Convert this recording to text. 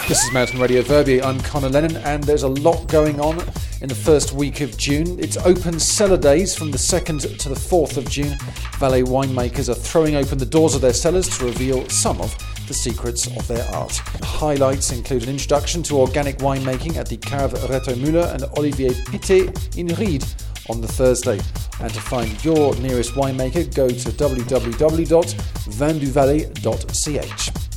This is Mountain Radio Verbier. I'm Conor Lennon, and there's a lot going on in the first week of June. It's open cellar days from the 2nd to the 4th of June. Valais winemakers are throwing open the doors of their cellars to reveal some of the secrets of their art. Highlights include an introduction to organic winemaking at the Cave Retto-Müller and Olivier Pittet in Ried on the Thursday. And to find your nearest winemaker, go to www.vinduvalais.ch.